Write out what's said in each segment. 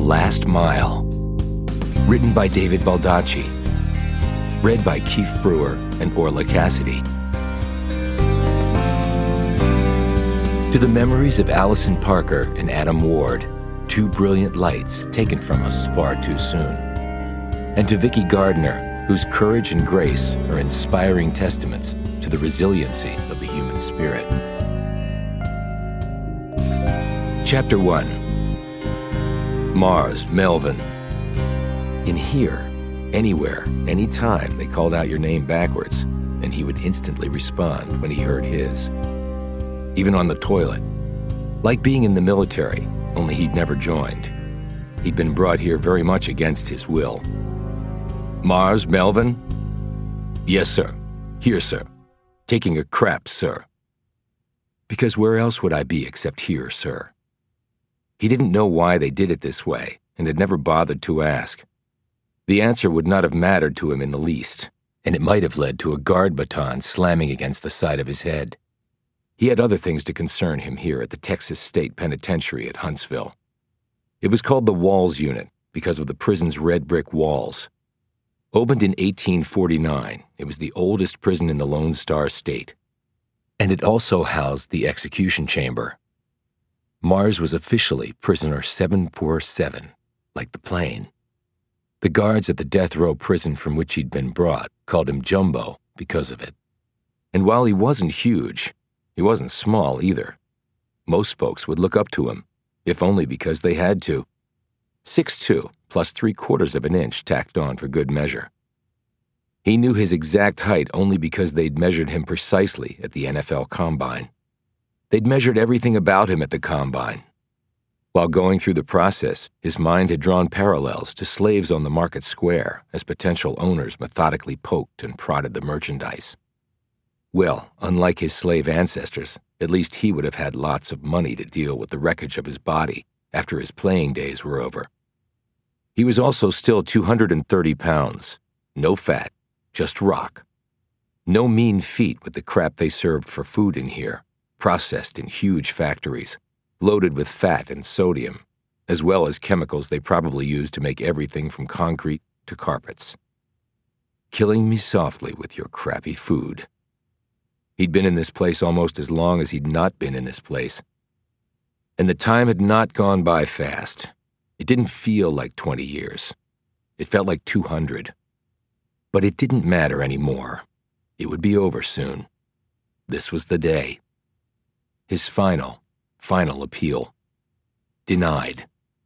Last Mile. Written by David Baldacci. Read by Keith Brewer and Orla Cassidy. To the memories of Allison Parker and Adam Ward, two brilliant lights taken from us far too soon. And to Vicki Gardner, whose courage and grace are inspiring testaments to the resiliency of the human spirit. Chapter 1. Mars, Melvin. In here, anywhere, anytime they called out your name backwards, and he would instantly respond when he heard his. Even on the toilet. Like being in the military, only he'd never joined. He'd been brought here very much against his will. Mars, Melvin? Yes, sir. Here, sir. Taking a crap, sir. Because where else would I be except here, sir? He didn't know why they did it this way, and had never bothered to ask. The answer would not have mattered to him in the least, and it might have led to a guard baton slamming against the side of his head. He had other things to concern him here at the Texas State Penitentiary at Huntsville. It was called the Walls Unit because of the prison's red brick walls. Opened in 1849, it was the oldest prison in the Lone Star State, and it also housed the execution chamber. Mars was officially prisoner 747, like the plane. The guards at the death row prison from which he'd been brought called him Jumbo because of it. And while he wasn't huge, he wasn't small either. Most folks would look up to him, if only because they had to. 6'2", plus 3/4 of an inch tacked on for good measure. He knew his exact height only because they'd measured him precisely at the NFL Combine. They'd measured everything about him at the Combine. While going through the process, his mind had drawn parallels to slaves on the market square as potential owners methodically poked and prodded the merchandise. Well, unlike his slave ancestors, at least he would have had lots of money to deal with the wreckage of his body after his playing days were over. He was also still 230 pounds. No fat, just rock. No mean feat with the crap they served for food in here, processed in huge factories, loaded with fat and sodium, as well as chemicals they probably used to make everything from concrete to carpets. Killing me softly with your crappy food. He'd been in this place almost as long as he'd not been in this place. And the time had not gone by fast. It didn't feel like 20 years. It felt like 200. But it didn't matter anymore. It would be over soon. This was the day. His final appeal. Denied.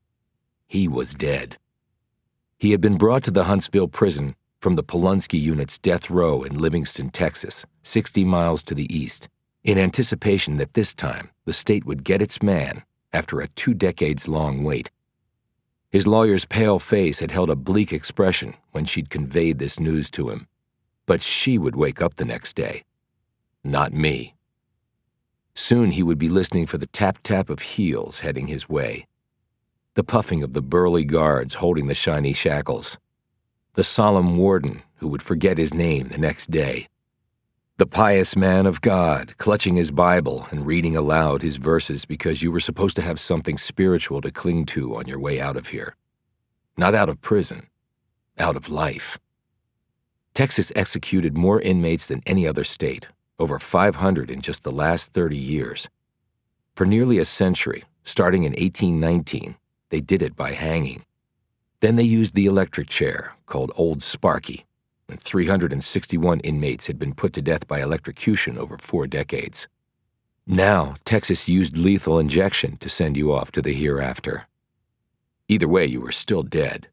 He was dead. He had been brought to the Huntsville prison from the Polunsky Unit's death row in Livingston, Texas, 60 miles to the east, in anticipation that this time the state would get its man after a 2 decades-long wait. His lawyer's pale face had held a bleak expression when she'd conveyed this news to him. But she would wake up the next day. Not me. Soon he would be listening for the tap-tap of heels heading his way, the puffing of the burly guards holding the shiny shackles, the solemn warden who would forget his name the next day, the pious man of God clutching his Bible and reading aloud his verses because you were supposed to have something spiritual to cling to on your way out of here. Not out of prison, out of life. Texas executed more inmates than any other state, over 500 in just the last 30 years. For nearly a century, starting in 1819, they did it by hanging. Then they used the electric chair, called Old Sparky, and 361 inmates had been put to death by electrocution over 4 decades. Now, Texas used lethal injection to send you off to the hereafter. Either way, you were still dead.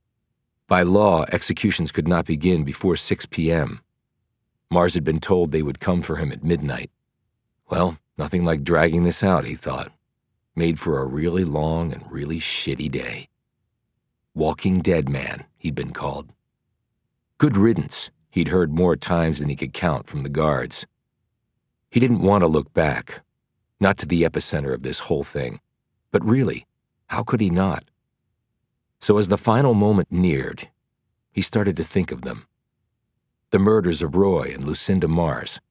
By law, executions could not begin before 6 p.m. Mars had been told they would come for him at midnight. Well, nothing like dragging this out, he thought. Made for a really long and really shitty day. Walking Dead Man, he'd been called. Good riddance, he'd heard more times than he could count from the guards. He didn't want to look back, not to the epicenter of this whole thing. But really, how could he not? So as the final moment neared, he started to think of them. The murders of Roy and Lucinda Mars,